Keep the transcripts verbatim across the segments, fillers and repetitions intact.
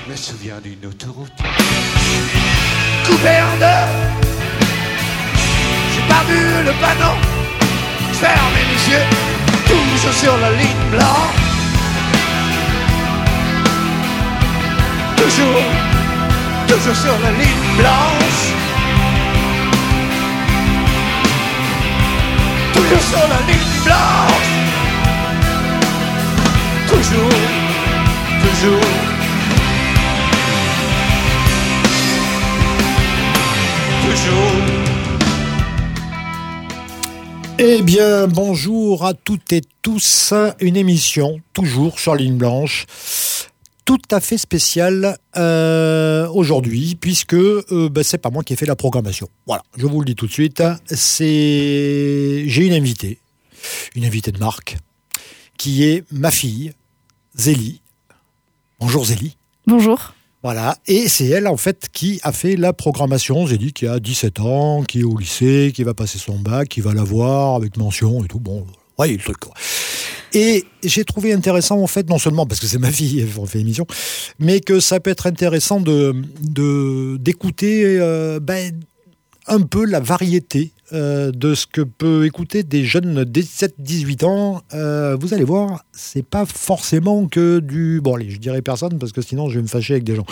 Je me souviens d'une autoroute coupée en deux. J'ai pas vu le panneau, je fermais mes yeux, toujours sur la ligne blanche. Toujours, toujours sur la ligne blanche. Toujours sur la ligne blanche. Toujours, toujours. Toujours. Eh bien, bonjour à toutes et tous. Une émission, toujours sur ligne blanche, tout à fait spéciale euh, aujourd'hui, puisque euh, bah, c'est pas moi qui ai fait la programmation. Voilà, je vous le dis tout de suite. C'est... J'ai une invitée, une invitée de marque, qui est ma fille, Zélie. Bonjour Zélie. Bonjour. Voilà, et c'est elle en fait qui a fait la programmation. Zélie qui a dix-sept ans, qui est au lycée, qui va passer son bac, qui va l'avoir avec mention et tout. Bon, ouais, le truc quoi. Et j'ai trouvé intéressant en fait, non seulement parce que c'est ma fille, on fait l'émission, mais que ça peut être intéressant de, de d'écouter euh, ben, un peu la variété euh, de ce que peut écouter des jeunes de dix-sept dix-huit ans. Euh, vous allez voir, c'est pas forcément que du... Bon allez, je dirais personne parce que sinon je vais me fâcher avec des gens.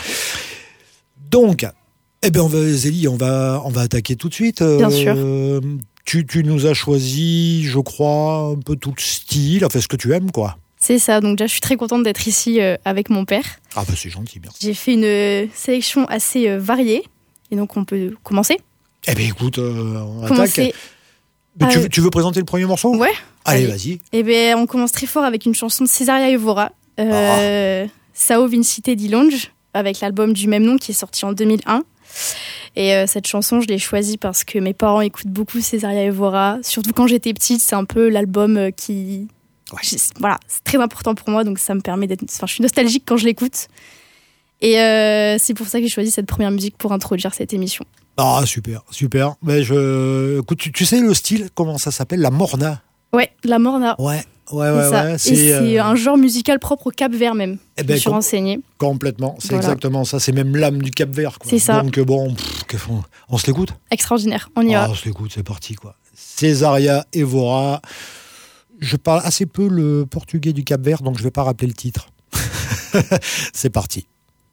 Donc, eh ben on va, Zélie, on va, on va attaquer tout de suite. Bien euh, sûr. Tu, tu nous as choisi, je crois, un peu tout le style, enfin ce que tu aimes quoi. C'est ça, donc déjà je suis très contente d'être ici euh, avec mon père. Ah bah c'est gentil, merci. J'ai fait une euh, sélection assez euh, variée, et donc on peut commencer. Eh bien écoute, euh, on Commencer. attaque. Mais tu, Euh, veux- tu veux présenter le premier morceau ? Ouais. Allez, allez. vas-y. Et ben on commence très fort avec une chanson de Cesaria Evora, euh, Sao Vincite di Longe, avec l'album du même nom qui est sorti en deux mille un. Et euh, cette chanson, je l'ai choisie parce que mes parents écoutent beaucoup Cesaria Evora. Surtout quand j'étais petite, c'est un peu l'album euh, qui... Ouais. j'ai- Voilà, c'est très important pour moi, donc ça me permet d'être... Enfin, je suis nostalgique quand je l'écoute. Et euh, c'est pour ça que j'ai choisi cette première musique pour introduire cette émission. Ah super, super. Mais je, écoute, tu, tu sais le style, comment ça s'appelle ? La morna. Ouais, la morna. Ouais, ouais, c'est ouais, ça. ouais. Et c'est euh, un genre musical propre au Cap-Vert même. eh Je ben, me suis com- renseignée. complètement. C'est Voilà. exactement ça. C'est même l'âme du Cap-Vert. Quoi. C'est ça. Donc bon, pff, que font- on se l'écoute ? Extraordinaire, on y Ah, va. on se l'écoute, c'est parti quoi. Cesaria Evora. Je parle assez peu le portugais du Cap-Vert, donc je vais pas rappeler le titre. C'est parti.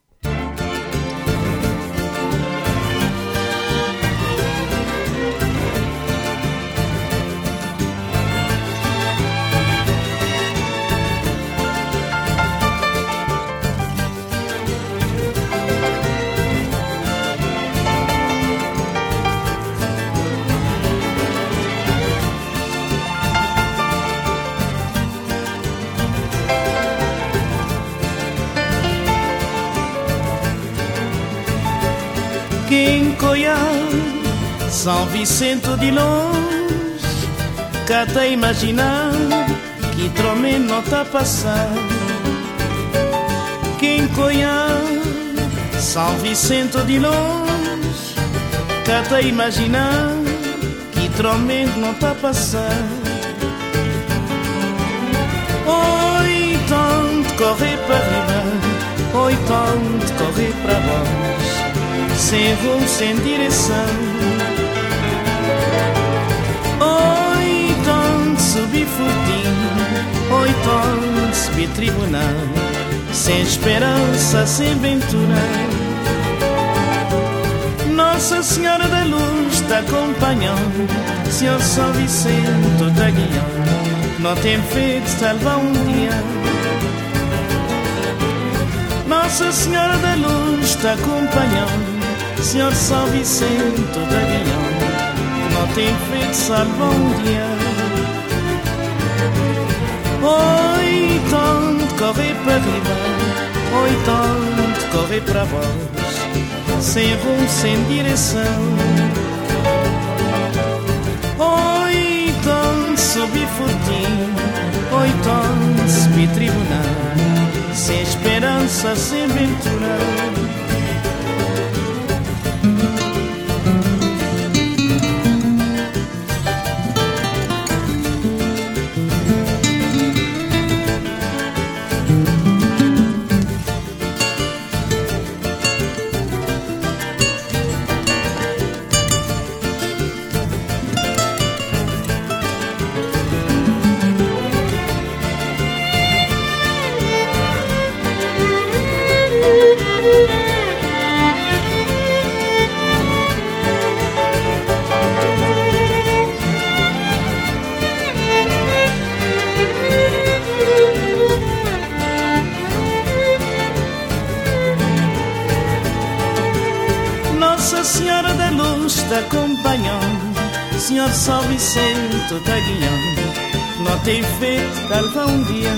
Quincoia, São Vicente de longe, cá tá imaginar que trome não tá passar. Quincoia, São Vicente de longe, cá tá imaginar que trome não tá passar. Oi, tanto correr para riba, oi, tanto correr para baixo, sem rumo, sem direção. Oi, tanto subir furtinho, oi, tanto subir tribunal, sem esperança, sem ventura. Nossa Senhora da Luz está acompanhando, Senhor São Vicente está guiando, não tem feito salvar um dia. Nossa Senhora da Luz está acompanhando, Senhor São Vicente da Guiana, não tem feito salvar um dia. Oi, tanto correr para riba, oi, tanto correr para baixo, sem rumo, sem direção. Oi, tanto subir furtinho, oi, tanto subir tribunal, sem esperança, sem ventura. Nossa Senhora da Luz está acompanhando, Senhor São Vicente está guiando, não tem feito calva um dia.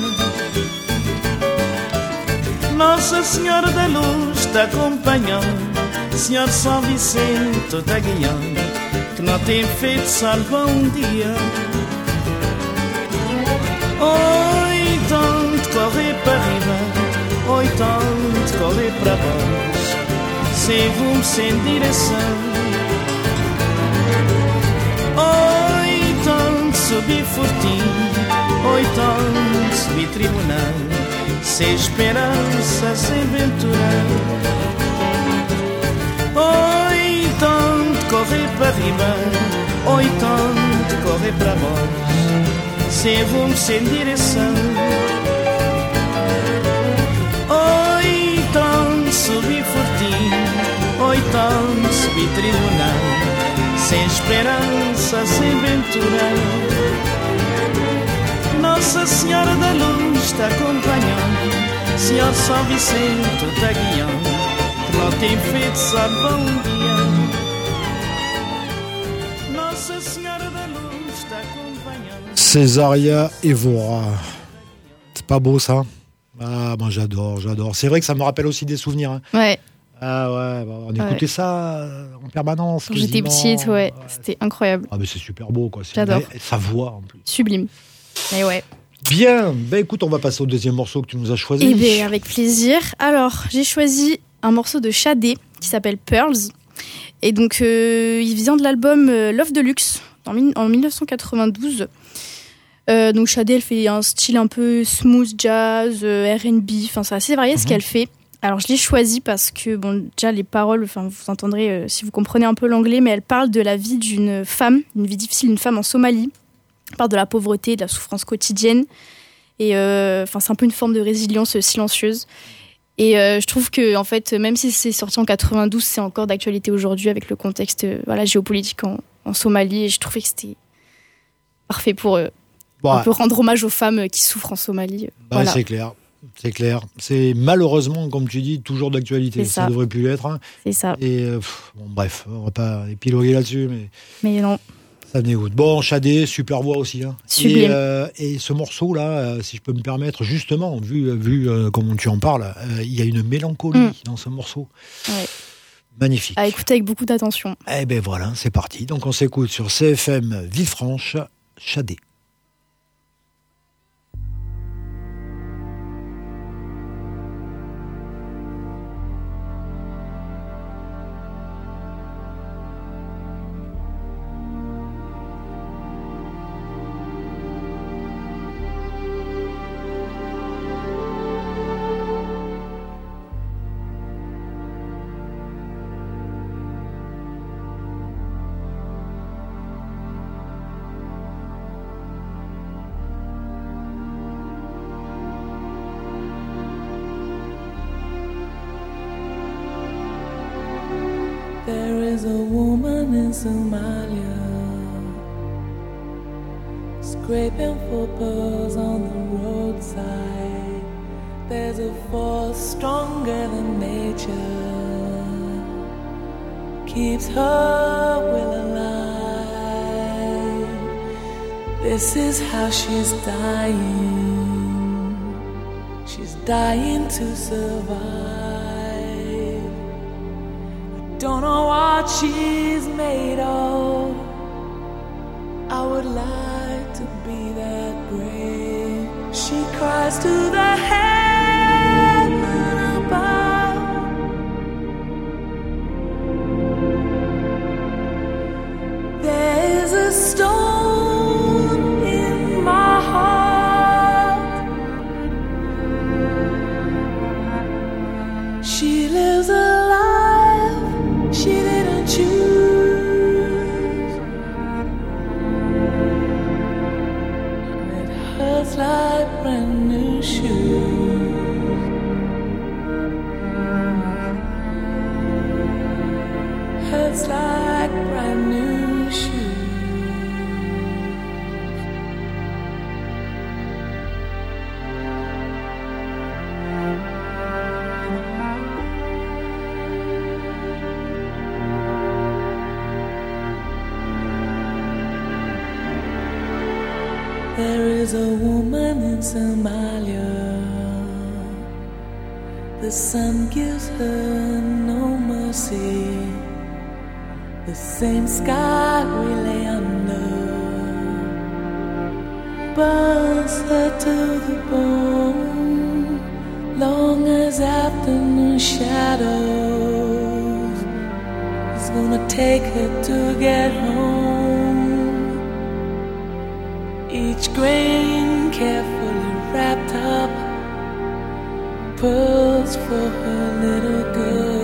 Nossa Senhora da Luz está acompanhando, Senhor São Vicente está guiando, que não tem feito salva um dia. Oi, tanto correr para riba, oi, tanto correr para baixo, sem rumo, sem direção. Oi, tanto subir fortinho, oi, tanto subir tribunal, sem esperança, sem ventura. Oi, tanto correr para riba, oi, tanto correr para baixo, sem rumo, sem direção. Oi, tanto subir fortinho, oi, tanto subir tribunal, sem esperança, sem ventura. Nossa Senhora da Luz está acompanhando, Senhor São Vicente está guiando, que não tem feito salva um dia. Nossa Senhora da Luz está acompanhando. Césaria Évora. C'est pas beau ça? Ah, moi j'adore, j'adore. C'est vrai que ça me rappelle aussi des souvenirs. Hein. Ouais. Ah ouais, bah, on écoutait ouais. ça en permanence. Quand j'étais petite, ouais, c'était incroyable. Ah mais c'est super beau quoi. C'est J'adore. Une... sa voix en plus. Sublime. Et ouais. Bien, ben écoute, on va passer au deuxième morceau que tu nous as choisi. Eh bien, avec plaisir. Alors, j'ai choisi un morceau de Shadé qui s'appelle Pearls. Et donc, euh, il vient de l'album Love Deluxe en, en dix-neuf cent quatre-vingt-douze. Euh, donc, Shadé, elle fait un style un peu smooth jazz, euh, R and B. Enfin, c'est assez varié mm-hmm. ce qu'elle fait. Alors, je l'ai choisi parce que, bon, déjà, les paroles, enfin, vous entendrez euh, si vous comprenez un peu l'anglais, mais elle parle de la vie d'une femme, une vie difficile d'une femme en Somalie. Elle parle de la pauvreté, de la souffrance quotidienne. Et euh, enfin, c'est un peu une forme de résilience silencieuse. Et euh, je trouve que, en fait, même si c'est sorti en quatre-vingt-douze, c'est encore d'actualité aujourd'hui avec le contexte euh, voilà, géopolitique en, en Somalie. Et je trouvais que c'était parfait pour euh, ouais. un peu rendre hommage aux femmes qui souffrent en Somalie. Bah, voilà. C'est clair. C'est clair. C'est malheureusement, comme tu dis, toujours d'actualité. Ça. ça devrait plus l'être. Hein. C'est ça. Et euh, pff, bon, bref, on va pas épiloguer là-dessus. Mais, mais non. Ça dégoûte. Bon, Shadé, super voix aussi. Hein. Sublime. Et, euh, et ce morceau-là, euh, si je peux me permettre, justement, vu, vu euh, comment tu en parles, euh, il y a une mélancolie mm. dans ce morceau. Ouais. Magnifique. À écouter avec beaucoup d'attention. Eh ben voilà, c'est parti. Donc on s'écoute sur C F M Villefranche, Shadé. There is a woman in Somalia scraping for pearls on the roadside. There's a force stronger than nature, keeps her will alive. This is how she's dying. She's dying to survive. Don't know what she's made of. I would like to be that brave. She cries to the heaven above. There's a stone in my heart. She lives a life she didn't choose. It hurts like brand new shoes. a woman in Somalia. The sun gives her no mercy. The same sky we lay under burns her to the bone. Long as afternoon shadows is gonna take her to get home. Each grain carefully wrapped up, pearls for her little girl.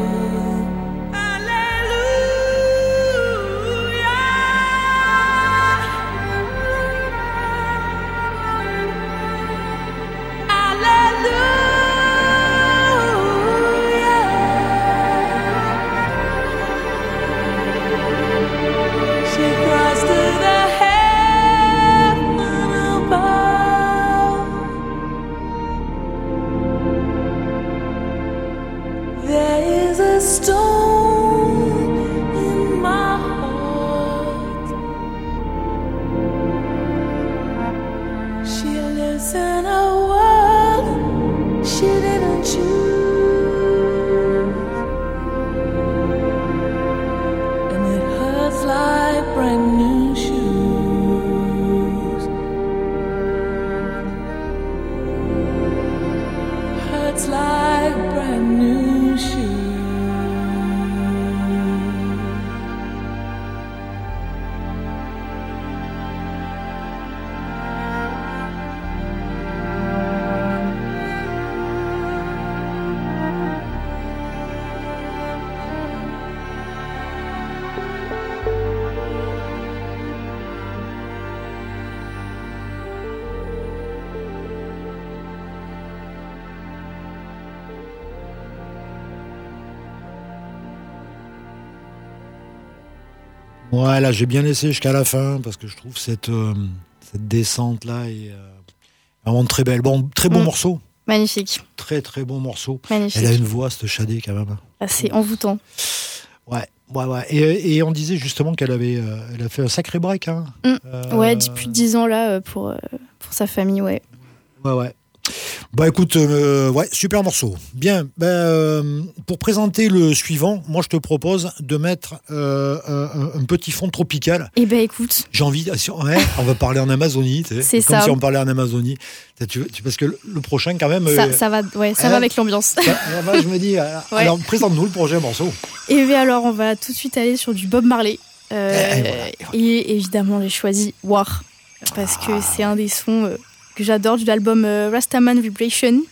Ouais, là, j'ai bien laissé jusqu'à la fin parce que je trouve cette, euh, cette descente-là est euh, vraiment très belle. Bon, très bon mmh. morceau. Magnifique. Très, très bon morceau. Magnifique. Elle a une voix, cette Shadé, quand même. Assez envoûtant. Ouais, ouais, ouais. Et, et on disait justement qu'elle avait euh, elle a fait un sacré break. Hein. Mmh. Euh... Ouais, depuis dix ans, là, pour, euh, pour sa famille, ouais. Ouais, ouais. Bah écoute, euh, ouais, super morceau. Bien, ben, euh, pour présenter le suivant, moi je te propose de mettre euh, un, un petit fond tropical. Eh ben écoute. J'ai envie, ouais, on va parler en Amazonie, tu sais, c'est comme ça. si on parlait en Amazonie. Tu, tu, parce que le, le prochain quand même. Ça, euh, ça va, ouais, ça hein, va avec l'ambiance. Ça, va, je me dis, euh, ouais. Alors présente-nous le prochain morceau. Et bien alors, on va tout de suite aller sur du Bob Marley. Euh, et, voilà, et, voilà. et évidemment, j'ai choisi War parce que ah. c'est un des sons. Euh, que j'adore, de l'album euh, Rastaman Vibration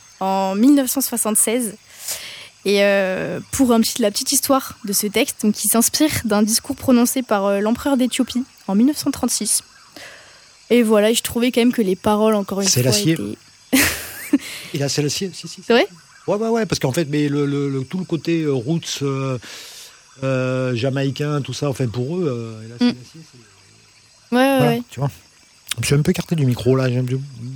en dix-neuf cent soixante-seize. Et euh, pour un petit, la petite histoire de ce texte, donc, qui s'inspire d'un discours prononcé par euh, l'empereur d'Éthiopie en dix-neuf cent trente-six. Et voilà, je trouvais quand même que les paroles, encore une c'est fois, l'acier. étaient... Il a c'est l'acier, si, si. C'est vrai ? Ouais, ouais, ouais, parce qu'en fait, mais le, le, le, tout le côté euh, roots euh, euh, jamaïcain, tout ça, enfin pour eux, euh, là, c'est mm. l'acier. C'est... Ouais, ouais, voilà, ouais. Tu vois. Je suis un peu écarté du micro là. J'aime...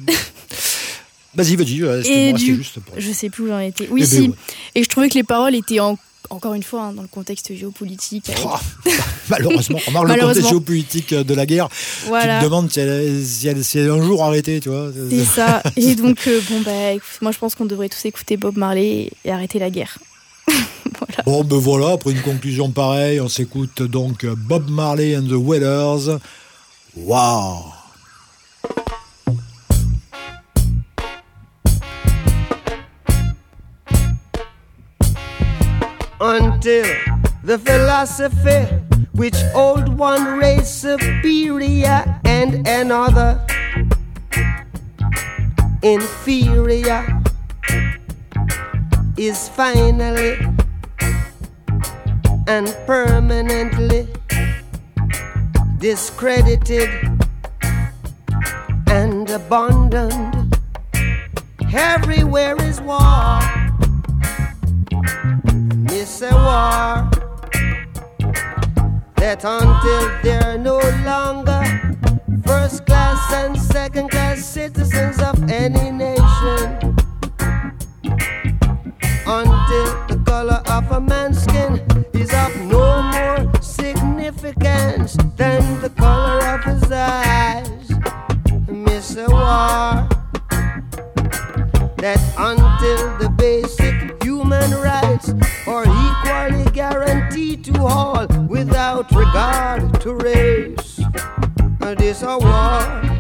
Vas-y, vas-y. Et moi, du... juste pour... Je sais plus où j'en étais. Oui, eh si. ben, ouais. Et je trouvais que les paroles étaient en... encore une fois hein, dans le contexte géopolitique. Avec... Oh, malheureusement, on remarque le contexte géopolitique de la guerre. Voilà. Tu te demandes si elle, si elle, si elle est un jour arrêtée, tu vois. C'est ça. Et donc, euh, bon bah, écoute, moi je pense qu'on devrait tous écouter Bob Marley et arrêter la guerre. Voilà. Bon, ben voilà. Après une conclusion pareille, on s'écoute donc Bob Marley and the Wailers. Waouh. Until the philosophy which old one race superior and another inferior is finally and permanently discredited and abandoned. Everywhere is war. It's a war that until they're no longer first class and second class citizens of any nation, until the color of a man's skin is of no more significance than the color of his eyes. that until the basic human rights are equally guaranteed to all without regard to race, and this a war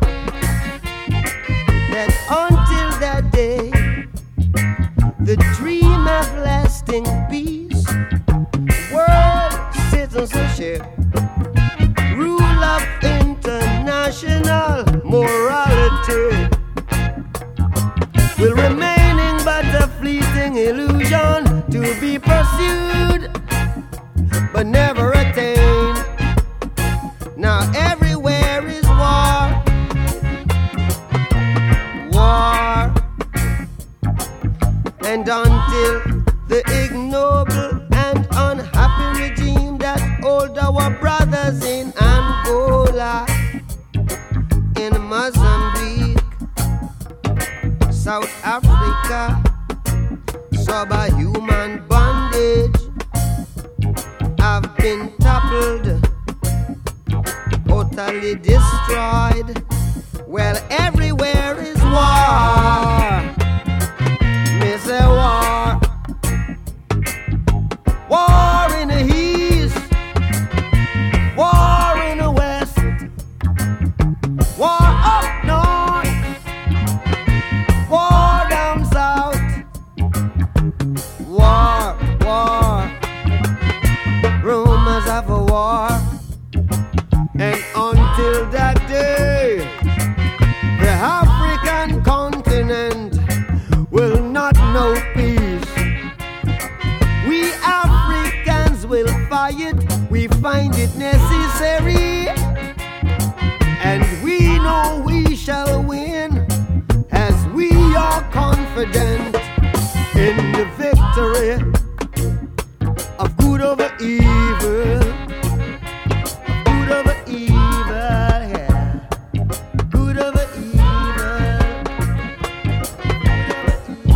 that until that day the dream of lasting peace, world citizenship, rule of international morality will remaining but a fleeting illusion to be pursued but never attained. Now everywhere is war, war, and until the ignoble and unhappy regime that hold our brothers in Angola, in Mozambique, South Africa, subhuman bondage have been toppled, totally destroyed. Well, everywhere is war. Me say war. War in the east, war in the west, war up north, war down south, war, war, rumors of a war, and until that day, the African continent will not know peace. We Africans will fight, we find it necessary, and we know we shall win, as we are confident in the victory of good over evil, of good over evil, yeah, good over evil, good over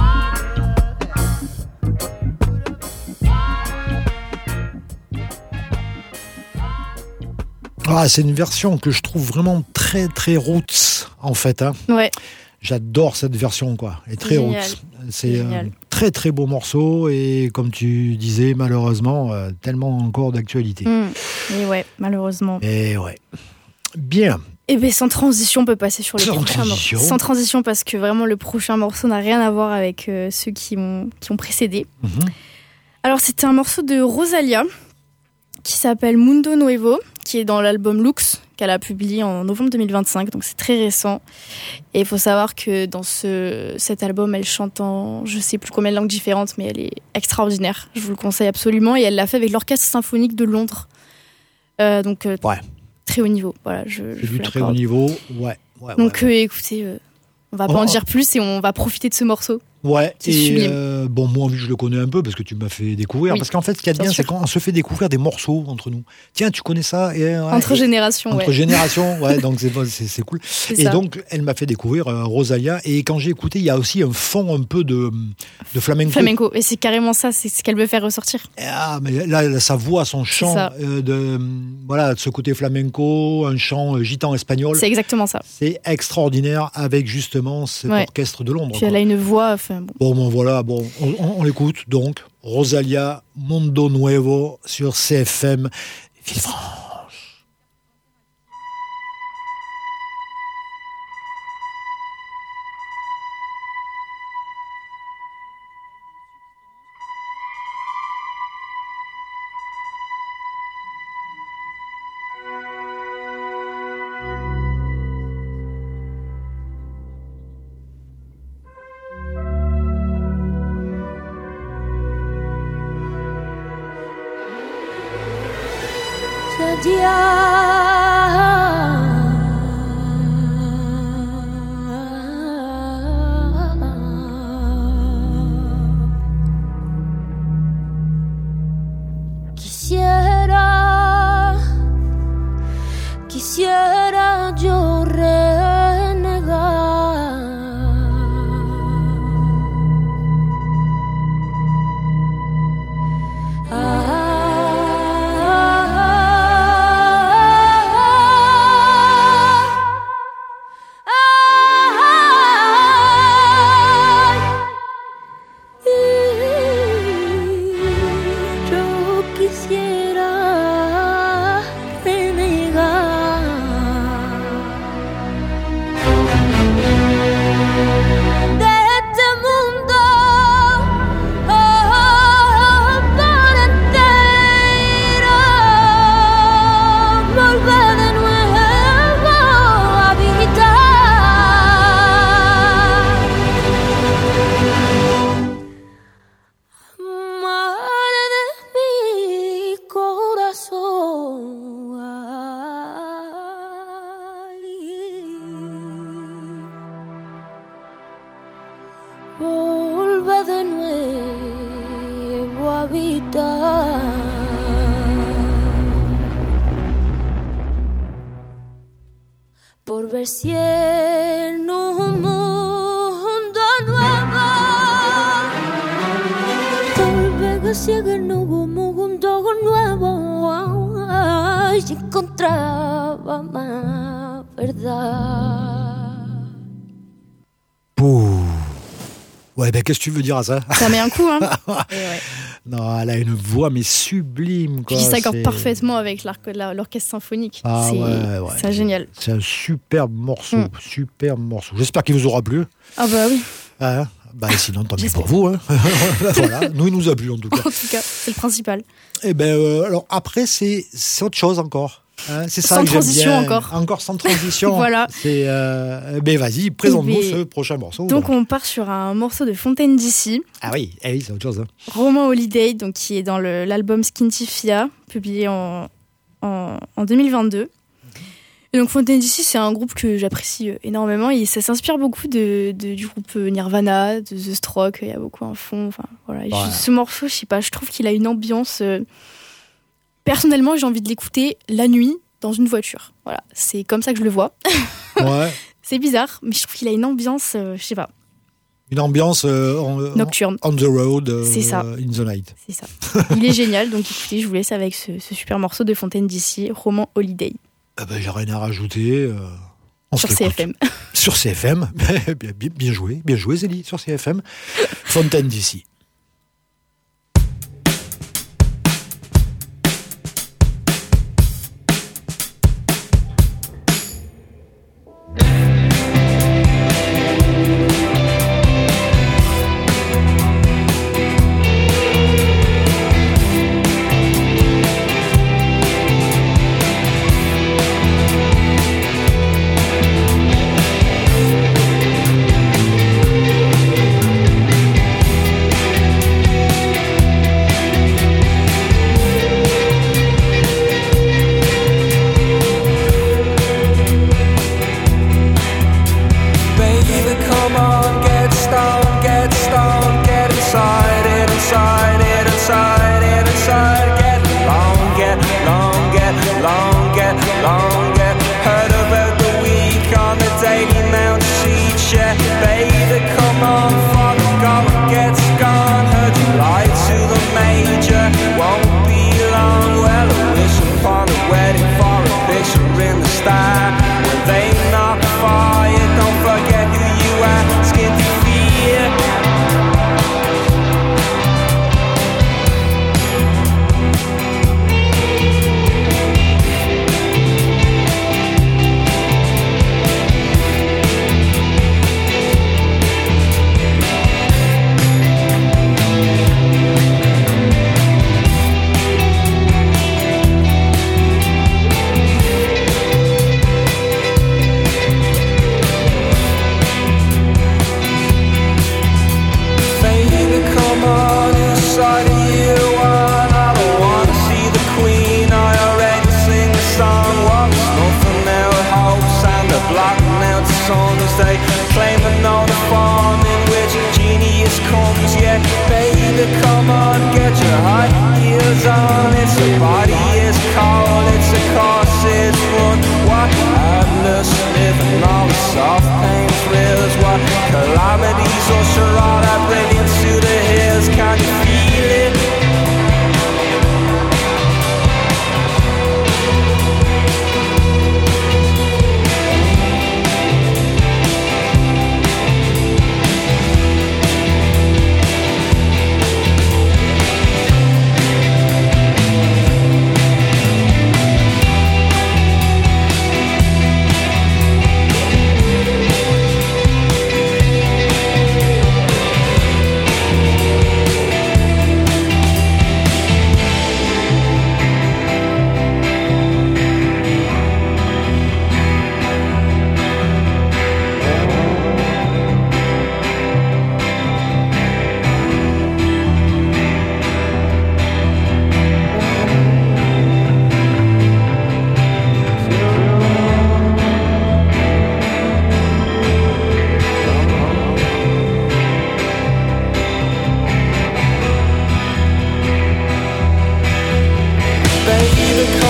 Ah, c'est une version que je trouve vraiment très très roots en fait. Hein. Ouais. J'adore cette version quoi. Elle est très Génial. roots. C'est un très très beau morceau et comme tu disais malheureusement euh, tellement encore d'actualité. Mmh. Et ouais, malheureusement. Et ouais. Bien. Et bien sans transition, on peut passer sur le Sans prochain transition. morceau. Sans transition parce que vraiment le prochain morceau n'a rien à voir avec euh, ceux qui ont, qui ont précédé. Mmh. Alors c'était un morceau de Rosalia qui s'appelle Mundo Nuevo, qui est dans l'album Lux qu'elle a publié en novembre deux mille vingt-cinq, donc c'est très récent. Et il faut savoir que dans ce, cet album, elle chante en je sais plus combien de langues différentes, mais elle est extraordinaire. Je vous le conseille absolument. Et elle l'a fait avec l'Orchestre Symphonique de Londres. Euh, donc euh, Ouais. très haut niveau. Voilà, je, C'est je du vous très haut l'accorde. niveau. Ouais. ouais Donc ouais, ouais. euh, écoutez, euh, on va pas Oh, en oh. dire plus et on va profiter de ce morceau. Ouais, C'est et sublime. euh, bon, moi, je le connais un peu parce que tu m'as fait découvrir. Oui, parce qu'en fait, ce qu'il y a de bien bien, sûr. c'est quand on se fait découvrir des morceaux entre nous. Tiens, tu connais ça et, ouais, Entre et- générations, Entre ouais. générations, ouais, donc c'est, c'est, c'est cool. C'est Et ça. donc, elle m'a fait découvrir euh, Rosalia. Et quand j'ai écouté, il y a aussi un fond un peu de, de flamenco. Flamenco. Et c'est carrément ça, c'est ce qu'elle veut faire ressortir. Ah, mais là, là, sa voix, son chant, ça. euh, de, voilà, de ce côté flamenco, un chant euh, gitan espagnol. C'est exactement ça. C'est extraordinaire avec justement cet Ouais. orchestre de Londres. Puis quoi. elle a une voix, enfin bon. Bon, bon, voilà, bon, on, on- on l'écoute donc. Rosalia, Mundo Nuevo sur C F M Villefranche. Quisiera, quisiera yo renegar ah, habitar. Por ver si en un mundo nuevo, por ver que si en un mundo nuevo se encontraba más verdad. Pouh. Ouais, ben qu'est-ce que tu veux dire à ça? Ça met un coup, hein. Et ouais. Non, elle a une voix mais sublime, quoi. Puis il s'accorde c'est... parfaitement avec l'orchestre symphonique. Ah, c'est ouais, ouais. c'est génial. C'est un superbe morceau, Mm. superbe morceau. J'espère qu'il vous aura plu. Ah bah oui, Hein, bah sinon, tant pis J'espère. pour vous. Hein. Voilà, nous, il nous a plu en tout cas. en tout cas, c'est le principal. Et ben, euh, alors après, c'est, c'est autre chose encore. Hein, c'est ça Sans que j'aime transition bien. encore. Encore sans transition. Voilà. C'est, euh, ben vas-y, présente-nous Et ben, ce prochain morceau. Donc voilà. on part sur un morceau de Fontaine D C, Ah oui, eh oui, c'est autre chose. Hein. Roman Holiday, donc qui est dans le- l'album Skintifia, publié en, en, en deux mille vingt-deux. Et donc Fontaine D C, c'est un groupe que j'apprécie euh, énormément et ça s'inspire beaucoup de, de- du groupe euh, Nirvana, de The Strokes. Il y a beaucoup un fond. Enfin voilà. Et Ouais. juste ce morceau, je sais pas, je trouve qu'il a une ambiance. euh, Personnellement, j'ai envie de l'écouter la nuit dans une voiture. Voilà, c'est comme ça que je le vois. Ouais. C'est bizarre, mais je trouve qu'il a une ambiance, euh, je sais pas, Une ambiance euh, en- nocturne. on the road, euh, C'est ça. in the night. C'est ça. Il est génial, donc écoutez, je vous laisse avec ce, ce super morceau de Fontaine D C, Roman Holiday, Eh ben, j'ai rien à rajouter. euh, on sur se C l'écoute. F M. Sur C F M. bien, bien, bien joué, bien joué Zélie, sur C F M. Fontaine D C. Baby, come on, get stoned, get stoned, get inside it, inside it, inside it, inside. Get long, get long, get long, get long, get. Heard about the week on the Daily Mount sheet, yeah. Baby, come on, fuck, go, get gone. Heard you lied to the major, won't be long. Well, I wish upon a wedding for a picture in the sky. When they knock fire, don't forget who you are. Skin to fear.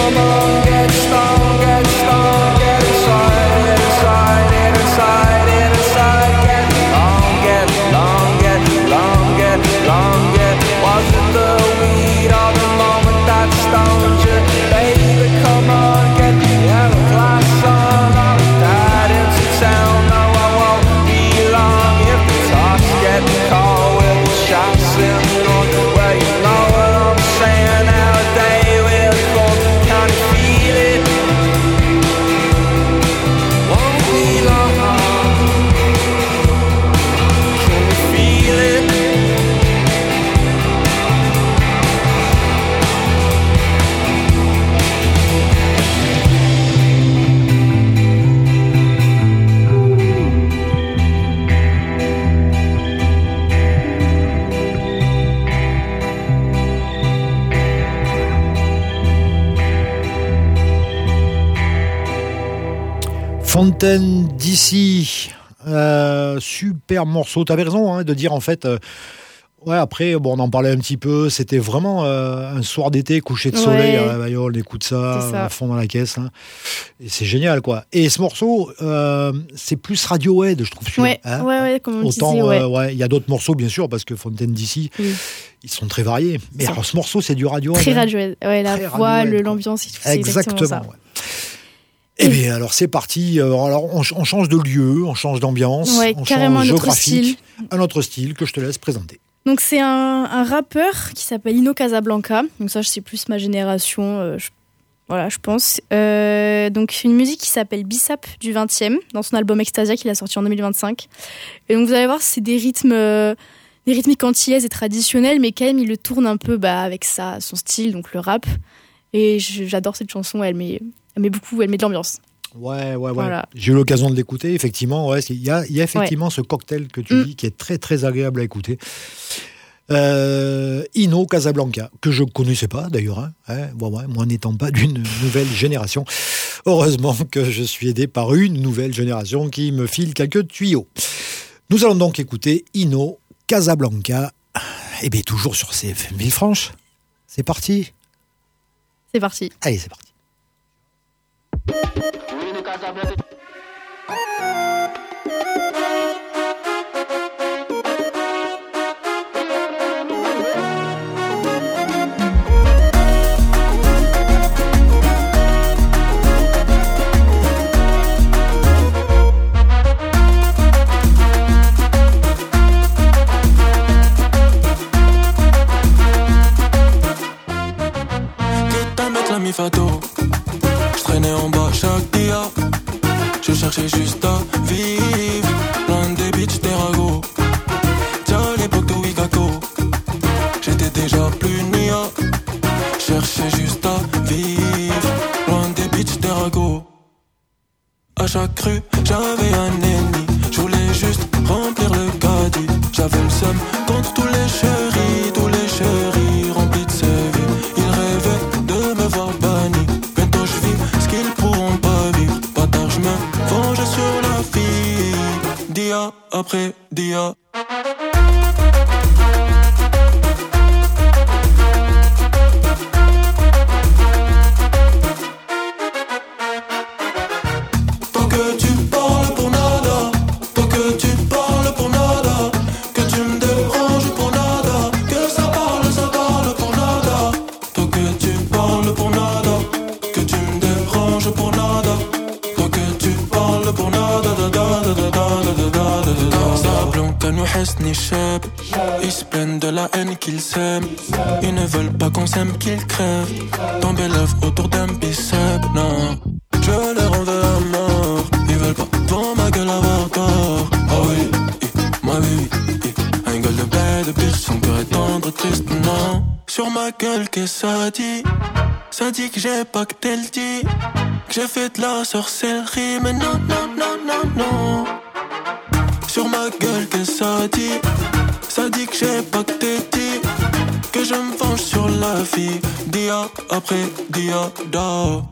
come on, get stoned, get stoned, get inside, get inside, get inside, get inside, get long, get long, get long, get long, get. Was it the weed or the moment that stoned you? Baby, come on, get the yellow glass on. I'll ride into town, no, I won't be long. If the talks get cold, we'll be shots in the north. Well, you know what I'm saying, nowadays we're cold. Can you feel it? Won't be long. Can you feel it? Fontaine D C, euh, super morceau. T'avais raison hein, de dire en fait. Euh, ouais, après, bon, on en parlait un petit peu. C'était vraiment euh, un soir d'été, coucher de soleil. Ouais. À la bagnole, on écoute ça, C'est ça. à fond dans la caisse. Hein. Et c'est génial, quoi. Et ce morceau, euh, c'est plus Radiohead, je trouve. celui-là, Ouais, hein. ouais, ouais, comme on Autant, disait, ouais. euh, ouais, il y a d'autres morceaux, bien sûr, parce que Fontaine D C, Oui. ils sont très variés. Mais Ça. alors, ce morceau, c'est du Radiohead. Très hein. Radiohead. Ouais, la Très voix, Radiohead, le- quoi. l'ambiance et tout, c'est exactement, Exactement. ça. Ouais. Eh bien, alors c'est parti. Euh, Alors, on, ch- on change de lieu, on change d'ambiance, Ouais, on carrément change un autre géographique, style. un autre style que je te laisse présenter. Donc c'est un, un rappeur qui s'appelle Ino Casablanca. Donc ça, c'est plus ma génération, euh, je, voilà, je pense. Euh, donc c'est une musique qui s'appelle Bissap du vingtième, dans son album Extasia qu'il a sorti en deux mille vingt-cinq. Et donc vous allez voir, c'est des rythmes, euh, des rythmiques antillaises et traditionnelles, mais quand même il le tourne un peu bah, avec sa, son style, donc le rap. Et je- j'adore cette chanson, elle met, elle met beaucoup, elle met de l'ambiance. Ouais, ouais, ouais. Voilà. J'ai eu l'occasion de l'écouter, effectivement. Ouais, c'est- il y a, il y a effectivement ce cocktail que tu Mm. dis qui est très, très agréable à écouter. Euh, Ino Casablanca, que je ne connaissais pas d'ailleurs, hein, hein, ouais, ouais, moi n'étant pas d'une nouvelle génération. Heureusement que je suis aidé par une nouvelle génération qui me file quelques tuyaux. Nous allons donc écouter Ino Casablanca, et bien toujours sur C F M Villefranche. C'est parti. C'est parti. Allez, c'est parti. Quitte à mettre la mi-fato, je traînais en bas chaque dia. Je cherchais juste à vivre, loin des bitches des ragots. Tiens, à l'époque de Wikako, j'étais déjà plus nia. Cherchais juste à vivre, loin des bitches des ragots. À chaque rue, j'avais un ennemi. Je voulais juste remplir le caddie. J'avais le seum contre tous les chéris, tous les chéris remplis de C V. Ils rêvaient de me voir banni. Bientôt je vis ce qu'ils pourront pas vivre. Bâtard, je me venge sur la fille. Dia après dia. Tant que tu parles pour nada, tant que tu parles pour nada, que tu me déranges pour nada, que ça parle, ça parle pour nada. Tant que tu parles pour nada, que tu me déranges pour nada, tant que tu parles pour nada, da da da da da da da da da da. Sablon كانوا حسني الشاب, ils se plaignent de la haine qu'ils s'aiment. Ils ne veulent pas qu'on s'aime, qu'ils crèvent. Tomber l'œuf autour d'un bicep, non. Je leur en veux à mort. Ils veulent pas devant ma gueule avoir tort. Oh oui, eh, moi oui, eh. Un gueule de bête, de bitch, son cœur est tendre, triste, non. Sur ma gueule, qu'est-ce que ça dit? Ça dit que j'ai pas que tel dit. Que j'ai fait de la sorcellerie, mais non, non, non, non, non. Sur ma gueule, qu'est-ce que ça dit? Ça dit que j'ai pas que t'es dit. Que je me venge sur la vie. Dia après dia, da.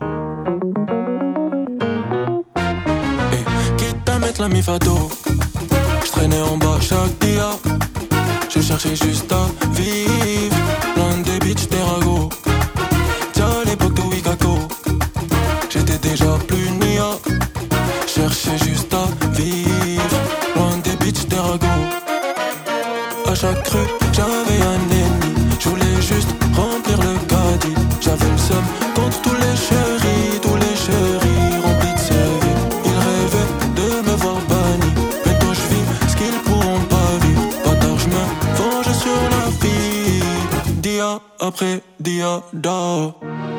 Mettre la mi-fato, je traînais en bas chaque dia. Je cherchais juste à vivre, loin des bitches des ragots. Tiens, à l'époque de Wikako, dia après dia d'or.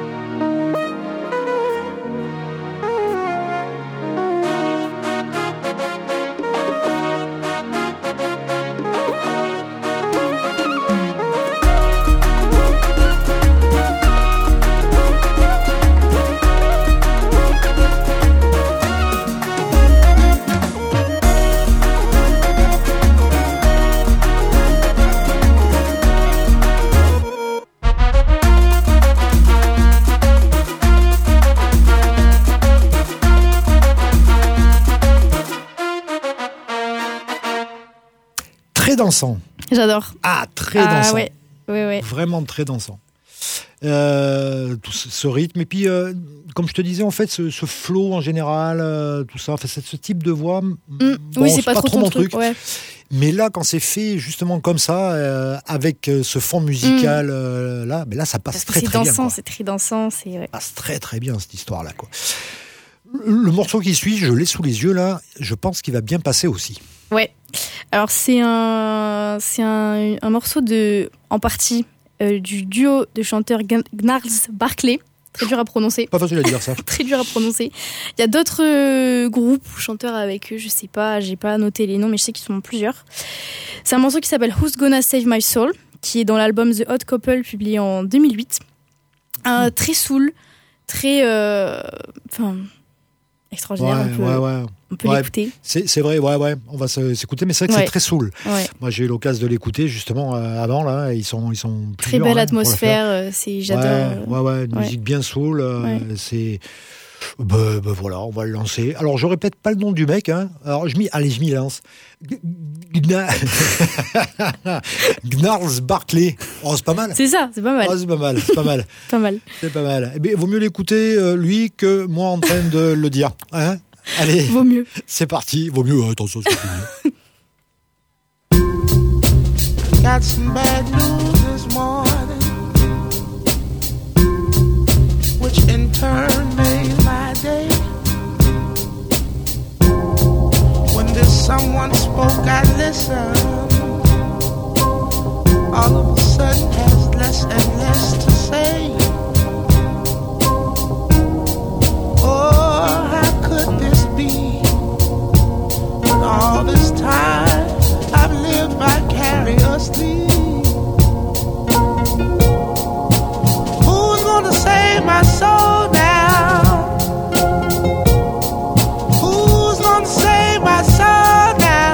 Dansant. J'adore. Ah, très ah, dansant. Ouais. Ouais, ouais. Vraiment très dansant. Euh, tout ce, ce rythme. Et puis, euh, comme je te disais, en fait, ce, ce flow en général, euh, tout ça, enfin, ce, ce type de voix, mmh. bon, oui, c'est, c'est pas, pas trop, trop mon truc. truc. Ouais. Mais là, quand c'est fait justement comme ça, euh, avec ce fond musical, mmh. euh, là, mais là, ça passe Parce très, que très dansant, bien. C'est très dansant, c'est ouais. Ça passe très, très bien, cette histoire-là, quoi. Le morceau qui suit, je l'ai sous les yeux, là, je pense qu'il va bien passer aussi. Ouais. Alors c'est un c'est un, un morceau de en partie euh, du duo de chanteurs Gnarls Barkley, très dur à prononcer. Pas facile à dire ça. Très dur à prononcer. Il y a d'autres euh, groupes chanteurs avec eux, je sais pas, j'ai pas noté les noms mais je sais qu'ils sont plusieurs. C'est un morceau qui s'appelle Who's Gonna Save My Soul, qui est dans l'album The Hot Couple publié en deux mille huit. Un mmh. très soul, très enfin euh, extraordinaire, ouais, on peut, ouais, ouais. on peut ouais, l'écouter. C'est, c'est vrai, ouais, ouais, on va s'écouter, mais c'est vrai que ouais. c'est très soul. Ouais. Moi, j'ai eu l'occasion de l'écouter justement euh, avant, là, ils sont, ils sont très belle hein, atmosphère, euh, c'est, j'adore. Ouais, ouais, ouais, une ouais. musique bien soul, euh, ouais. c'est. Ben, ben voilà, on va le lancer. Alors, je répète pas le nom du mec, hein. Alors, je m'y, allez, je m'y lance. Gnarls Barkley. Oh, c'est pas mal. C'est ça, c'est pas mal. Oh, c'est pas mal, c'est pas mal. Pas mal. C'est pas mal. Eh bien, vaut mieux l'écouter, euh, lui, que moi en train de le dire. Hein? Allez. Vaut mieux. C'est parti. Vaut mieux, attention, c'est fini. Got some bad news this morning, which in turn made my day. When this someone spoke, I listened. All of a sudden has less and less to say. Oh, how could this be? When all this time I've lived vicariously. Who's gonna save my soul now? Who's gonna save my soul now?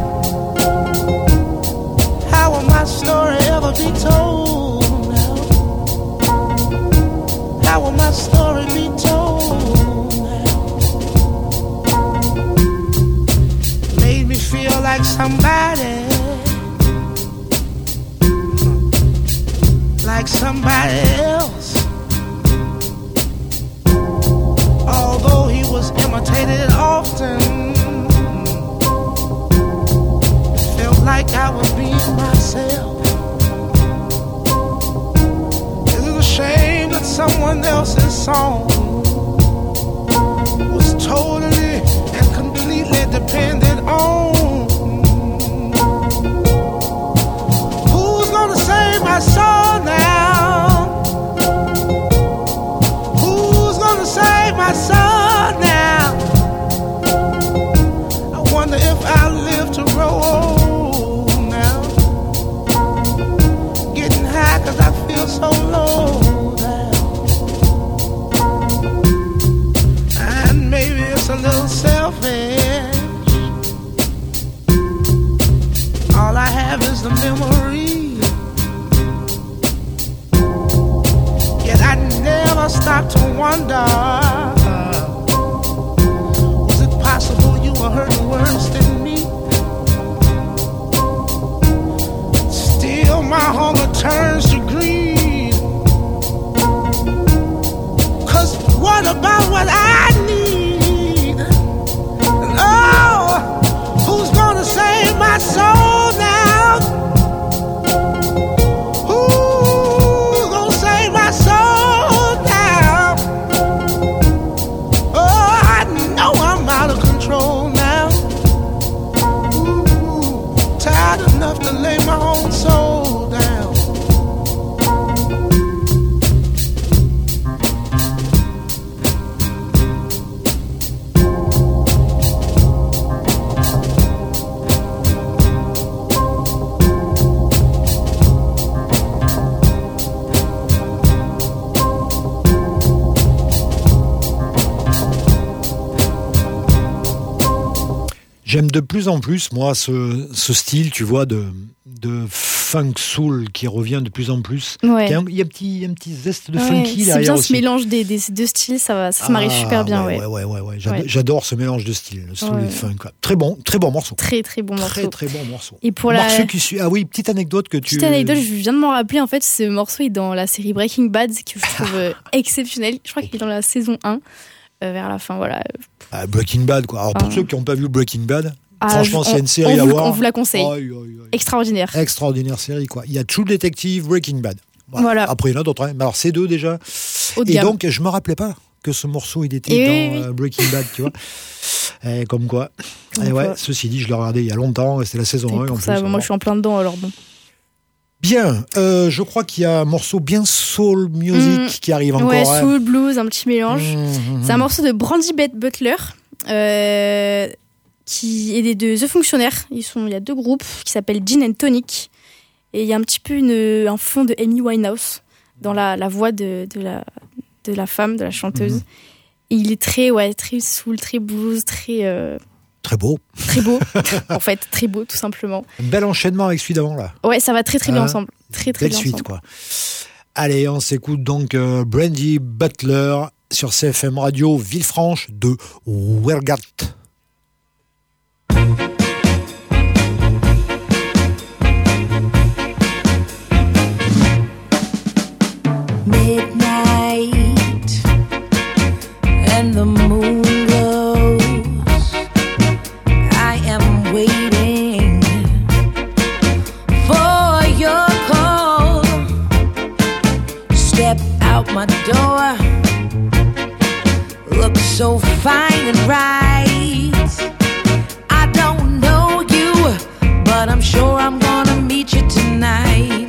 How will my story ever be told now? How will my story be told now? Made me feel like somebody, like somebody else. Although he was imitated often, it felt like I was being myself. Is it a shame that someone else's song was totally and completely dependent on? Who's gonna save my soul now? Who's gonna save my soul now? I wonder if I'll live to grow old now. Getting high cause I feel so low now. And maybe it's a little selfish. All I have is the memory. Yet I never stop to wonder, was it possible you were hurting worse than me? Still my hunger turns to greed. Cause what about what I need? Oh, who's gonna save my soul now? Who's gonna save my soul now? J'aime de plus en plus, moi, ce, ce style, tu vois, de, de funk soul qui revient de plus en plus. Ouais. Il y a un, il y a un petit, un petit zeste de Ouais, funky c'est derrière bien aussi. ce mélange des, des deux styles, ça, va, ça se marie Ah, super bien. Ouais, Ouais, ouais, ouais, ouais. J'adore, Ouais. j'adore ce mélange de styles, le soul Ouais. et le funk. Quoi. Très bon, très bon morceau. Très très bon morceau. Très, très bon morceau. Et pour la Morceau qui suit. Ah oui, petite anecdote que tu. petite anecdote, je viens de m'en rappeler, en fait, ce morceau est dans la série Breaking Bad, que je trouve euh, exceptionnel. Je crois qu'il est dans la saison un, euh, vers la fin, voilà. Ah, Breaking Bad, quoi. Alors, pour Ah. ceux qui n'ont pas vu Breaking Bad, Ah, franchement, je- c'est on- une série on à vous, voir. on vous la conseille. Aïe, aïe, aïe. Extraordinaire. Extraordinaire série, quoi. Il y a True Detective, Breaking Bad. Voilà. Après, il y en a d'autres. Hein. Mais alors, ces deux déjà. Haut de Et gamme. donc, je me rappelais pas que ce morceau, il était Et dans oui, oui. euh, Breaking Bad, tu vois. Et comme quoi. Comme Et ouais, quoi. ceci dit, je l'ai regardé il y a longtemps. C'était la saison Et un. pour en ça, plus, moi, alors. je suis en plein dedans, alors bon. Bien, euh, je crois qu'il y a un morceau bien soul music Mm. qui arrive encore. Ouais, hein. soul, blues, un petit mélange. Mmh, mmh, C'est un mmh. morceau de Brandy Bet- Butler, euh, qui est des de The Fonctionnaires. Ils sont, il y a deux groupes qui s'appellent Gin and Tonic. Et il y a un petit peu une, un fond de Amy Winehouse dans la, la voix de, de, la, de la femme, de la chanteuse. Mhm. Et il est très, ouais, très soul, très blues, très, euh, Très beau. très beau. En fait, très beau, tout simplement. Un bel enchaînement avec celui d'avant, là. Ouais, ça va très très bien Hein, ensemble. Très très Belle bien suite, ensemble. quoi. Allez, on s'écoute donc euh, Brandy Butler sur C F M Radio Villefranche de Wergat. Midnight and the moon glows. I am waiting for your call. Step out my door, look so fine and right. I don't know you, but I'm sure I'm gonna meet you tonight.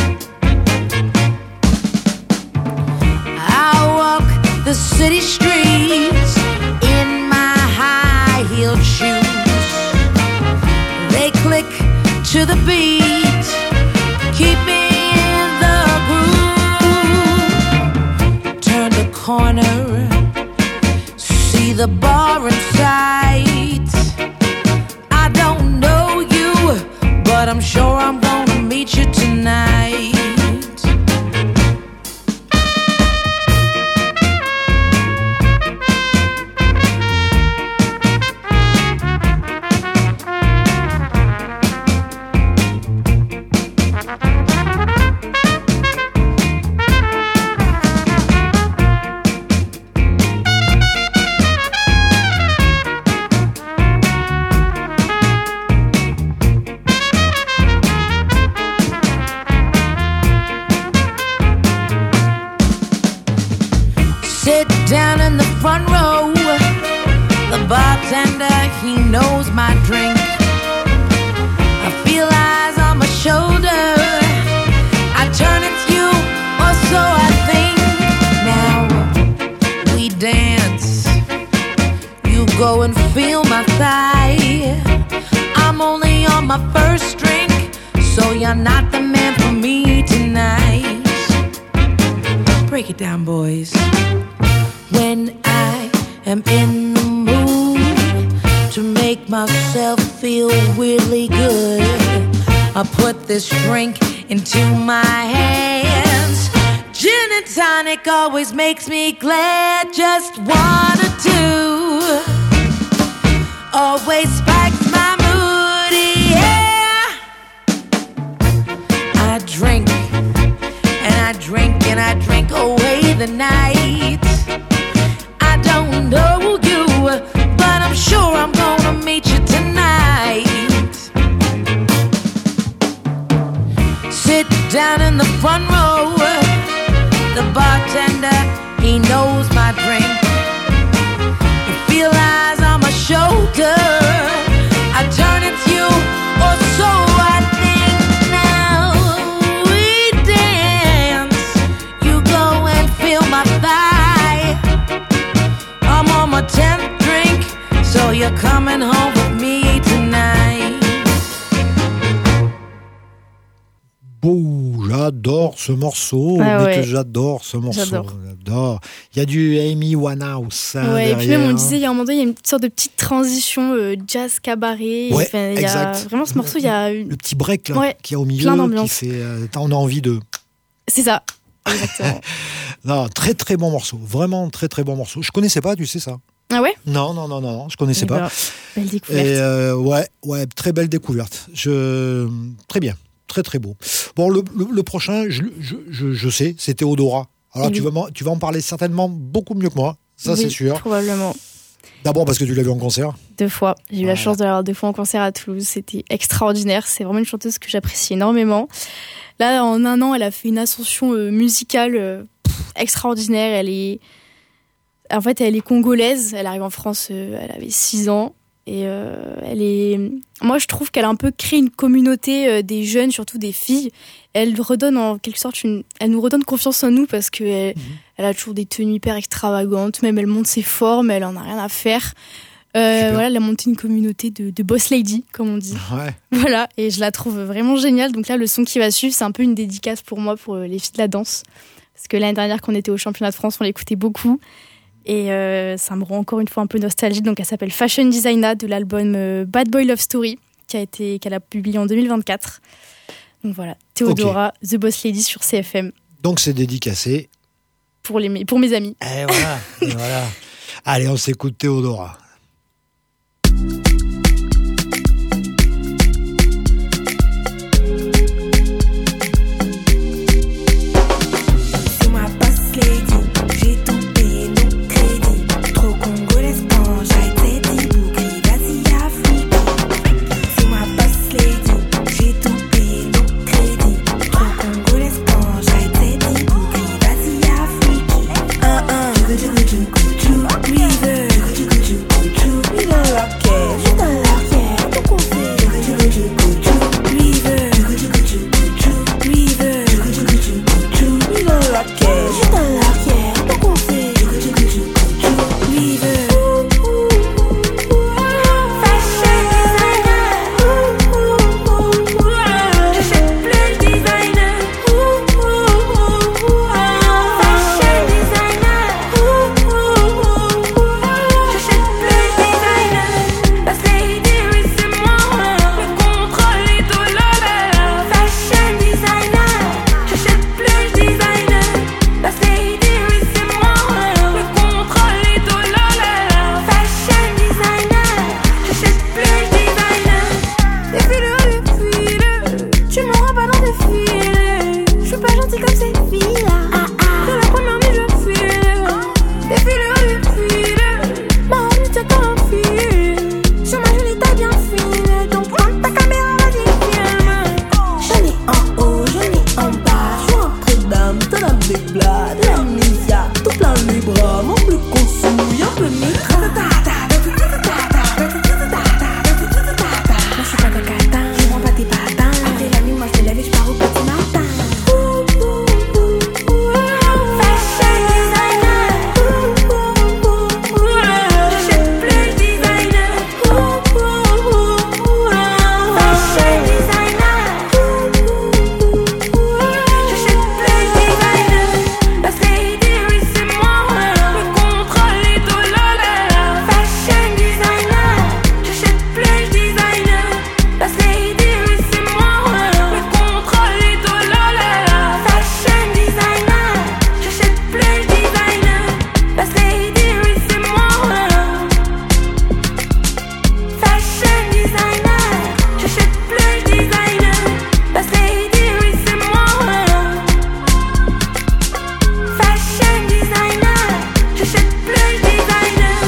The city streets in my high-heeled shoes. They click to the beat, keep me in the groove. Turn the corner, see the bar in sight. I don't know you, but I'm sure I'm gonna meet you tonight. Sit down in the front row. The bartender, he knows my drink. I feel eyes on my shoulder. I turn, it's you, or so I think. Now we dance. You go and feel my thigh. I'm only on my first drink, so you're not the man for me tonight. Break it down, boys. When I am in the mood to make myself feel weirdly good, I put this drink into my hands. Gin and tonic always makes me glad. Just one or two always spikes my mood, yeah. I drink and I drink and I drink away the night. I don't know you, but I'm sure I'm gonna meet you tonight. Sit down in the front row. The bartender, he knows my drink. I feel eyes on my shoulder. I turn, it's you, or so I think. Now we dance. You go and feel my thigh. I'm on my tenth drink, so you're coming home with me tonight. Bouge, j'adore ce morceau, Ah mais ouais. que j'adore ce morceau. J'adore. J'adore. Il y a du Amy Winehouse hein, Ouais, et puis derrière. même on disait, il y a un moment donné, il y a une sorte de petite transition euh, jazz cabaret. Ouais, Enfin, il y a exact. vraiment ce morceau, il y a une... Le petit break là, Ouais, qui est au milieu, plein qui d'ambiance. fait, euh, on a envie de. C'est ça, exactement. Non, très très bon morceau, vraiment très très bon morceau. Je connaissais pas, tu sais ça. Ah ouais? Non, non, non, non, non, je connaissais Eh pas. ben, belle découverte. Et euh, ouais, ouais, très belle découverte. Je, très bien, très très beau. Bon, le, le, le prochain, je, je, je, je sais, c'est Théodora. Alors Oui. tu vas, m'en- tu vas en parler certainement beaucoup mieux que moi, ça Oui, c'est sûr. Probablement. D'abord parce que tu l'as vu en concert. Deux fois. J'ai eu la Voilà. chance de l'avoir deux fois en concert à Toulouse. C'était extraordinaire. C'est vraiment une chanteuse que j'apprécie énormément. Là, en un an, elle a fait une ascension euh, musicale euh, pff, extraordinaire. Elle est, en fait, elle est congolaise. Elle arrive en France. euh, elle avait six ans. Et euh, elle est. Moi, je trouve qu'elle a un peu créé une communauté euh, des jeunes, surtout des filles. Elle redonne en quelque sorte une. Elle nous redonne confiance en nous parce que elle, elle a toujours des tenues hyper extravagantes. Même elle monte ses formes. Elle en a rien à faire. Euh, Super. voilà, elle a monté une communauté de, de boss lady, comme on dit. Ouais. Voilà, et je la trouve vraiment géniale. Donc là, le son qui va suivre, c'est un peu une dédicace pour moi, pour euh, les filles de la danse. Parce que l'année dernière, quand on était au championnat de France, on l'écoutait beaucoup. Et euh, ça me rend encore une fois un peu nostalgique. Donc elle s'appelle Fashion Designer de l'album euh, Bad Boy Love Story, qui a été, qu'elle a publié en deux mille vingt-quatre. Donc voilà, Théodora, The Boss Lady sur C F M, Donc c'est dédicacé. pour, les, pour mes amis. Et voilà. Et voilà. Allez, on s'écoute Théodora. C'est ma boss lady, j'ai tout payé, nos crédits. Trop congolaise quand j'ai été diboucri, vas-y Afrique. C'est ma boss lady, j'ai tout payé, nos crédits. Trop congolaise quand j'ai été diboucri, vas-y Afrique. Un, un, tchou, tchou, tchou, tchou, river, tchou, tchou, tchou, tchou, il en loquet, juste en l'arrière, tout qu'on fait. Tchou, tchou, tchou, tchou, river, tchou, tchou, tchou, tchou, river, tchou, tchou, tchou, tchou, il en loquet, juste en l'arrière, tout qu'on fait. Tchou, tchou, tchou, tchou, river. Fashion designer, j'achète plus le designer. Fashion designer, j'achète plus le designer. Parce que lady, c'est moi, le contrôle est au lala. Fashion designer, j'achète plus le designer. Parce que lady, c'est moi, le contrôle est au lala. Fashion designer, j'achète plus le designer. Défile, défile, tu m'auras pas dans tes filets. Je suis pas gentille comme cette fille-là. C'est la première nuit, je file. Défile, défile, bah on est déjà un fil. Sur ma jolie taille bien fine. Donc prends ta caméra, vas-y, filme. J'en ai en haut, j'en ai en bas. Je suis entre dames, t'as la big blade, de l'amnésia, tout plein les bras. Mon plus consouille, un peu mitra. Moi je suis pas de catin, je prends pas tes patins. Après la nuit, moi je me lève et je pars au petit matin. Fashion designer, j'achète plus le designer. Fashion designer, j'achète plus le designer. Parce que lady, c'est moi, le contrôle est au lala. Fashion designer, j'achète plus le designer. Parce que lady, c'est moi, le contrôle est au lala. Fashion designer, j'achète plus le designer. Parce que lady, c'est moi. Fashion designer, j'achète plus le designer. Parce que lady, c'est moi. Fashion designer, j'achète plus le designer.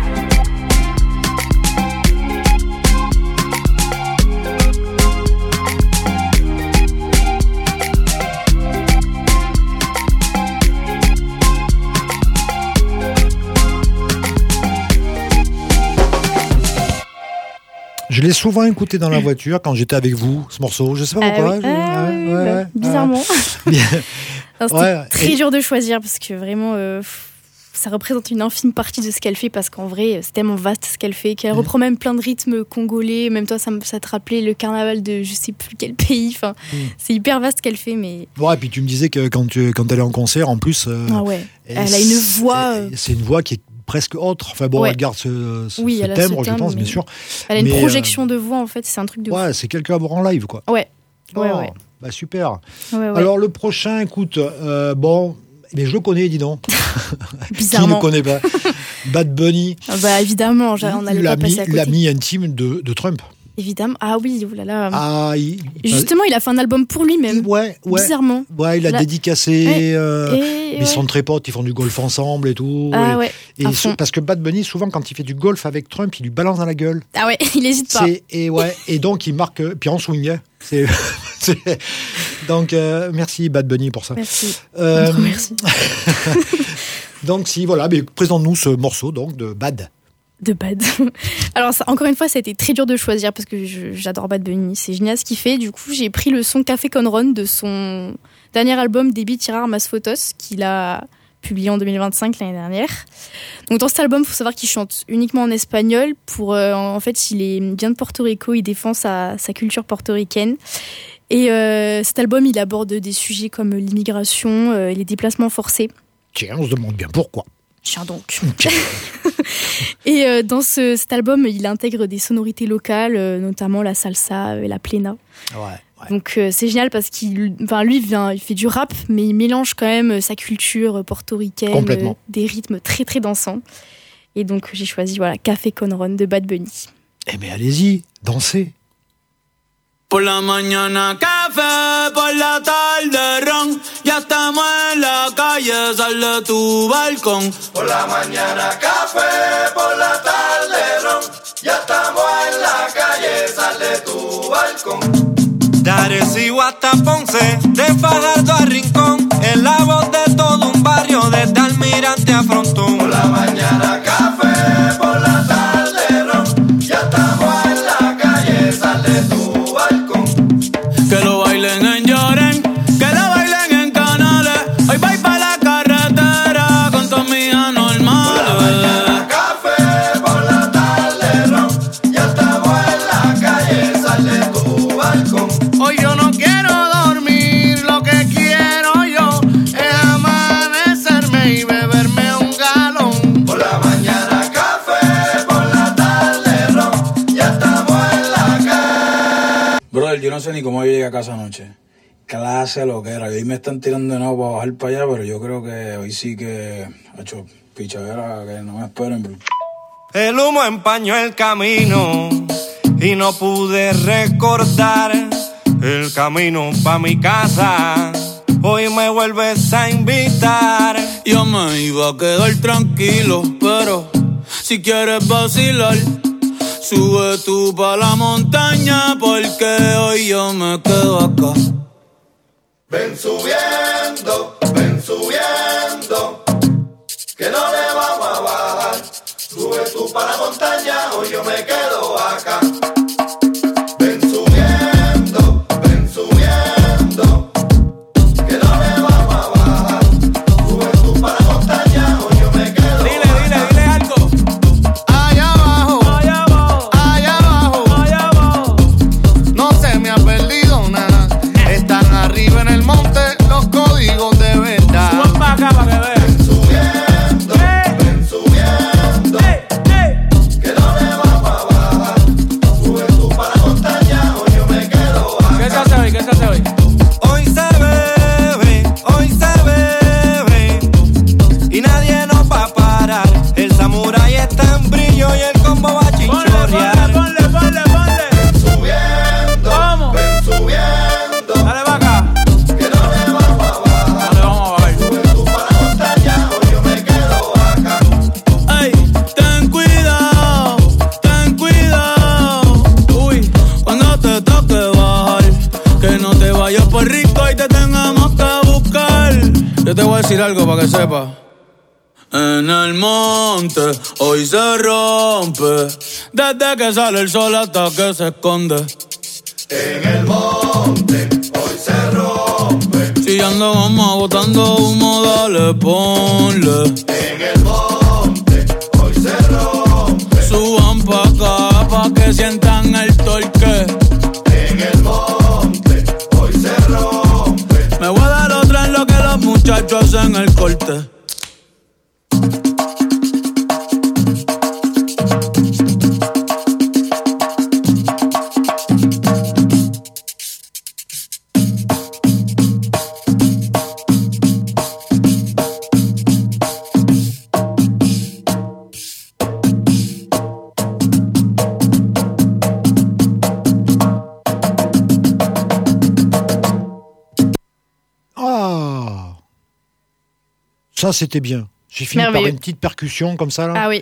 Je l'ai souvent écouté dans la voiture quand j'étais avec vous, ce morceau. Je sais pas Ah pourquoi. oui. je- Ah ouais, oui, ouais, bah, ouais. bizarrement. Bien. Non, c'était Ouais, très et- dur de choisir parce que vraiment, euh, ça représente une infime partie de ce qu'elle fait parce qu'en vrai, c'est tellement vaste ce qu'elle fait qu'elle mmh. reprend même plein de rythmes congolais. Même toi, ça, me, ça te rappelait le carnaval de je sais plus quel pays. Enfin, mmh. c'est hyper vaste ce qu'elle fait, mais. Ouais, et puis tu me disais que quand, tu, quand elle est en concert, en plus. Euh, ah ouais. Elle, elle a une voix. Euh... C'est une voix qui est presque autre. Enfin bon, ouais. elle garde ce, ce, oui, ce timbre, je pense, bien sûr. Elle a une mais, projection euh... de voix, en fait, c'est un truc de. Ouais, fou. C'est quelqu'un à voir en live, quoi. Ouais. Ouais, oh, ouais. Bah super. Ouais, ouais. Alors le prochain, écoute, euh, bon. Mais je le connais, dis donc. Bizarrement. Qui ne connaît pas Bad Bunny. Ah bah évidemment, on n'allait pas passer à côté. L'ami intime de, de Trump. Évidemment. Ah oui, oulala. Ah, il, Justement, il a fait un album pour lui-même. Ouais, ouais. Bizarrement. Ouais, il a La... dédicacé. Ouais. Euh, et, ils ouais. sont très potes, ils font du golf ensemble et tout. Ah et, ouais. Et ce, parce que Bad Bunny, souvent, quand il fait du golf avec Trump, il lui balance dans la gueule. Ah ouais, il hésite pas. C'est, et ouais, et donc il marque. Puis en swing. C'est, c'est, donc euh, merci Bad Bunny pour ça. Merci. Euh, merci. Donc si voilà, mais présente-nous ce morceau donc de Bad. De Bad. Alors ça, encore une fois, ça a été très dur de choisir parce que je, j'adore Bad Bunny, c'est génial ce qu'il fait. Du coup, j'ai pris le son Café con Ron de son dernier album Débit Tirar Mas Fotos qu'il a publié en deux mille vingt-cinq, l'année dernière. Donc dans cet album, il faut savoir qu'il chante uniquement en espagnol. Pour, euh, en fait, il est, vient de Porto Rico, il défend sa, sa culture portoricaine. Et euh, cet album, il aborde des sujets comme l'immigration euh, et les déplacements forcés. Tiens, on se demande bien pourquoi. Tiens donc. Et euh, dans ce, cet album, il intègre des sonorités locales, euh, notamment la salsa et la plena. Ouais. Ouais. Donc euh, c'est génial parce qu'il, enfin lui vient, il fait du rap, mais il mélange quand même sa culture portoricaine, euh, des rythmes très très dansants. Et donc j'ai choisi voilà Café con Ron de Bad Bunny. Eh mais allez-y, dansez. Por la mañana café, por la tarde ron, ya estamos en la calle, sal de tu balcón. Por la mañana café, por la tarde ron, ya estamos en la calle, sal de tu balcón. De Arecibo hasta Ponce, de Fajardo a Rincón, es la voz de todo un barrio, desde Almirante a Frontón. Por la mañana café, por la tarde ron, ya estamos en la calle, sal de tu balcón. Que lo bailen en Lloren, que lo bailen en Canales, hoy voy pa' la carretera con todas mis anormales. Por la mañana café, por la tarde ron, ya estamos en la calle, sal de tu balcón. Hoy yo no quiero dormir, lo que quiero yo es amanecerme y beberme un galón. Por la mañana café, por la tarde ron, ya estamos en la calle. Brother, yo no sé ni cómo yo llegué a casa anoche. Clase lo que era. Hoy me están tirando de nuevo para bajar para allá, pero yo creo que hoy sí que ha hecho pichadera, que no me esperen, bro. El humo empañó el camino y no pude recordar el camino pa' mi casa. Hoy me vuelves a invitar. Yo me iba a quedar tranquilo, pero si quieres vacilar, sube tú pa' la montaña, porque hoy yo me quedo acá. Ven subiendo, ven subiendo, que no le vamos a bajar. Sube tú para la montaña, hoy yo me quedo acá. Ven subiendo, ven subiendo, que no le vamos a bajar. Sube tú para la montaña, hoy yo me quedo dile, acá. Dile, dile, dile algo. Allá abajo, Allá abajo, allá abajo, allá abajo. no se me ha perdido nada. Están arriba en el monte los códigos de verdad. Suban pa' acá pa' que vean. Ven subiendo, ven subiendo, que no le vamos a bajar. Sube tú para la montaña, hoy yo me quedo acá. ¿Qué se hace hoy? ¿Qué se hace hoy? Hoy se bebe, hoy se bebe, y nadie nos va a parar. El samurái está en brillo y el combo va a chinchorrear. Ponle, ponle, ponle, ponle. Ven subiendo, ¿Cómo? ven subiendo, Dale pa' acá. que no le vamos a bajar. Dale, vamos a ver. Sube tú para la montaña, hoy yo me quedo acá. Ey, ten cuidado, ten cuidado. Uy, cuando te toque bajar, que no te vayas por rico y te tengamos que buscar. Yo te voy a decir algo para que sepas. En el monte hoy se rompe, desde que sale el sol hasta que se esconde. En el monte hoy se rompe, Si Limpiando goma, botando humo, dale, ponle. En el monte hoy se rompe. Suban pa' acá pa' que sientan el torque. En el monte hoy se rompe. Me voy a dar otra en lo que los muchachos hacen el corte. Ça, c'était bien. J'ai fini Merveilleux. par une petite percussion comme ça. Là. Ah oui.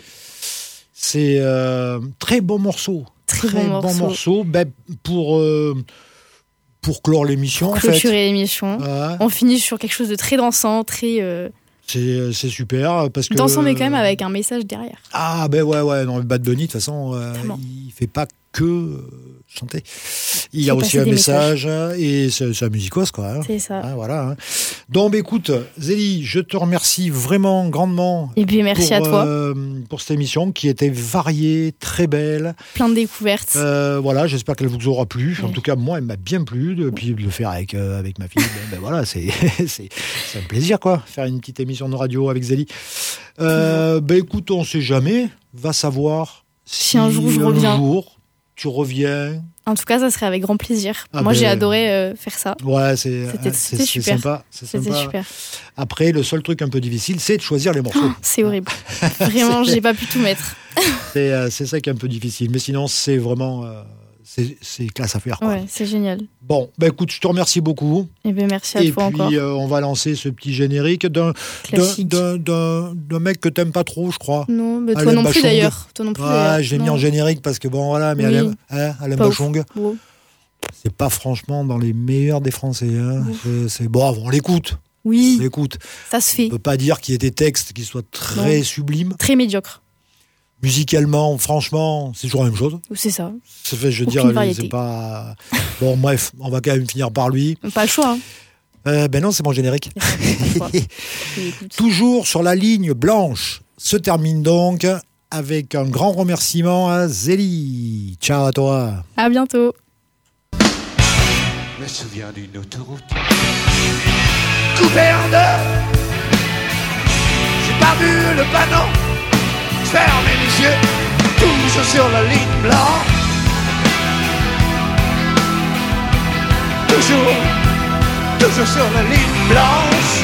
C'est euh, très bon morceau. Très, très bon, bon morceau. morceau. Ben, pour, euh, pour clore l'émission, pour en fait. clôturer l'émission. Ouais. On finit sur quelque chose de très dansant, très... Euh... C'est, c'est super. Parce que, dansant, mais quand même avec un message derrière. Ah, ben ouais, ouais. Non, Bad Bunny, de toute façon, euh, il fait pas que euh, chanter. Il y a aussi un message messages. Et c'est, c'est un musicos, quoi. Hein. C'est ça. Hein, voilà. Hein. Donc, bah, écoute, Zélie, je te remercie vraiment grandement. Et puis, merci pour, à toi. Euh, pour cette émission qui était variée, très belle. Plein de découvertes. Euh, voilà, j'espère qu'elle vous aura plu. Oui. En tout cas, moi, elle m'a bien plu. Et puis, de le faire avec, euh, avec ma fille, ben, ben voilà, c'est, c'est, c'est un plaisir, quoi. Faire une petite émission de radio avec Zélie. Euh, ben, écoute, on sait jamais. Va savoir si, si un jour je un reviens. Jour, tu reviens. En tout cas, ça serait avec grand plaisir. Ah Moi, ben, j'ai adoré euh, faire ça. Ouais, c'est, c'était, c'est, c'était c'est super. sympa. C'est c'était sympa. super. Après, le seul truc un peu difficile, c'est de choisir les morceaux. Oh, c'est horrible. Vraiment, c'est... j'ai pas pu tout mettre. c'est, euh, c'est ça qui est un peu difficile. Mais sinon, c'est vraiment... Euh, c'est, c'est classe à faire. Quoi. Ouais, c'est génial. Bon, bah écoute, je te remercie beaucoup. Et bien, merci à Et toi puis, encore. Et euh, puis, on va lancer ce petit générique d'un, d'un, d'un, d'un, d'un mec que t'aimes pas trop, je crois. Non, mais toi Alain non plus Bachung. d'ailleurs. Toi non plus. Ouais, d'ailleurs. je l'ai non. mis en générique parce que bon, voilà, mais oui. Alain, hein, Alain Bachung, wow. c'est pas franchement dans les meilleurs des Français. Hein. C'est, c'est bon, on l'écoute. Oui. On l'écoute. Ça se fait. On peut pas dire qu'il y ait des textes qui soient très non. sublimes. Très médiocres. Musicalement, franchement, c'est toujours la même chose. C'est ça. Ça fait, je veux dire, variété. C'est pas. Bon, bref, on va quand même finir par lui. Pas le choix. Hein. Euh, ben non, c'est mon générique. Toujours sur la ligne blanche se termine donc avec un grand remerciement à Zélie. Ciao à toi. À bientôt. Je me souviens d'une autoroute coupée en deux. J'ai pas vu le panneau. Fermez les yeux, toujours sur la ligne blanche. Toujours, toujours sur la ligne blanche.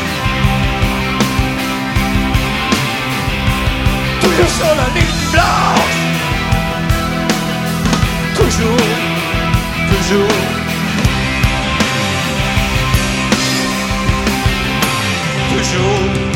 Toujours sur la ligne blanche. Toujours, toujours. Toujours.